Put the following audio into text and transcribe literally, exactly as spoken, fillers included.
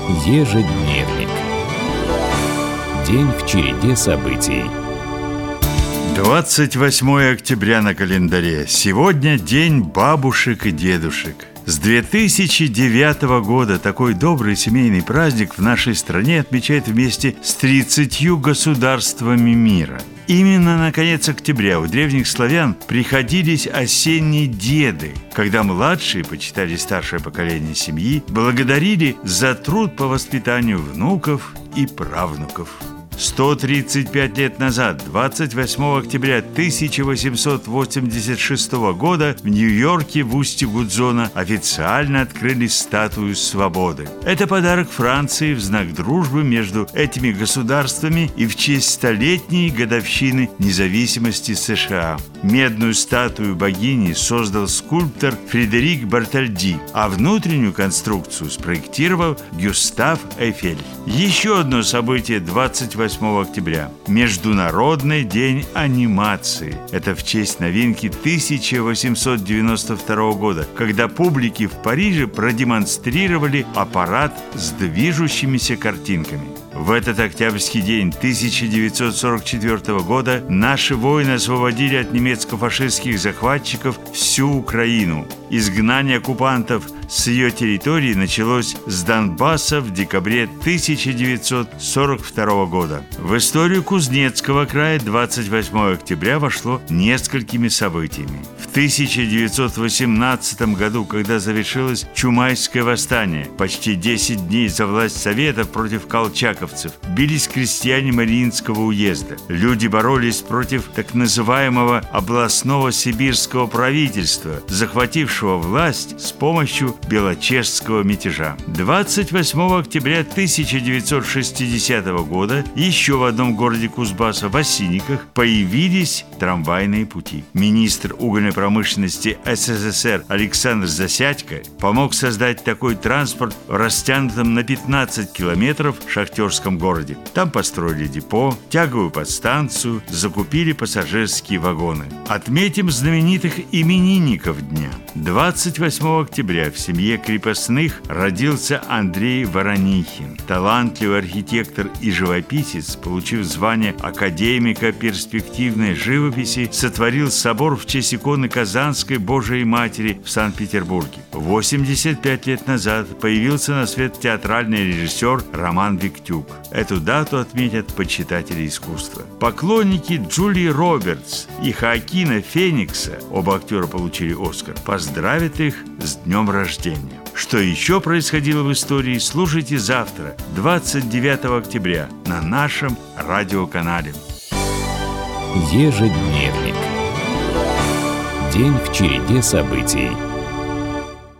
Ежедневник. День в череде событий. двадцать восьмое октября на календаре. Сегодня день бабушек и дедушек. С две тысячи девятого года такой добрый семейный праздник в нашей стране отмечают вместе с тридцатью государствами мира. Именно на конец октября у древних славян приходились осенние деды, когда младшие почитали старшее поколение семьи, благодарили за труд по воспитанию внуков и правнуков. сто тридцать пять лет назад, двадцать восьмого октября тысяча восемьсот восемьдесят шестого года, в Нью-Йорке в устье Гудзона официально открыли статую свободы. Это подарок Франции в знак дружбы между этими государствами и в честь столетней годовщины независимости США. Медную статую богини создал скульптор Фредерик Бартольди, а внутреннюю конструкцию спроектировал Гюстав Эйфель. Еще одно событие двадцать восьмого октября – Международный день анимации. Это в честь новинки тысяча восемьсот девяносто второго года, когда публике в Париже продемонстрировали аппарат с движущимися картинками. В этот октябрьский день тысяча девятьсот сорок четвёртого года наши воины освободили от немецко-фашистских захватчиков всю Украину. Изгнание оккупантов с ее территории началось с Донбасса в декабре тысяча девятьсот сорок второго года. В историю Кузнецкого края двадцать восьмого октября вошло несколькими событиями. В тысяча девятьсот восемнадцатом году, когда завершилось Чумайское восстание, почти десять дней за власть Советов против колчаковцев, бились крестьяне Мариинского уезда. Люди боролись против так называемого областного сибирского правительства, захватившего власть с помощью белочешского мятежа. двадцать восьмого октября тысяча девятьсот шестидесятого года еще в одном городе Кузбасса, в Осинниках, появились трамвайные пути. Министр угольной промышленности СССР Александр Засядько помог создать такой транспорт в растянутом на пятнадцать километров шахтерском городе. Там построили депо, тяговую подстанцию, закупили пассажирские вагоны. Отметим знаменитых именинников дня. двадцать восьмого октября в семье крепостных родился Андрей Воронихин. Талантливый архитектор и живописец, получив звание академика перспективной живописи, сотворил собор в честь иконы Казанской Божией Матери в Санкт-Петербурге. восемьдесят пять лет назад появился на свет театральный режиссер Роман Виктюк. Эту дату отметят почитатели искусства. Поклонники Джулии Робертс и Хоакина Феникса, оба актера получили Оскар, поздравят их с днем рождения. Что еще происходило в истории, слушайте завтра, двадцать девятого октября, на нашем радиоканале. Ежедневник. День в череде событий.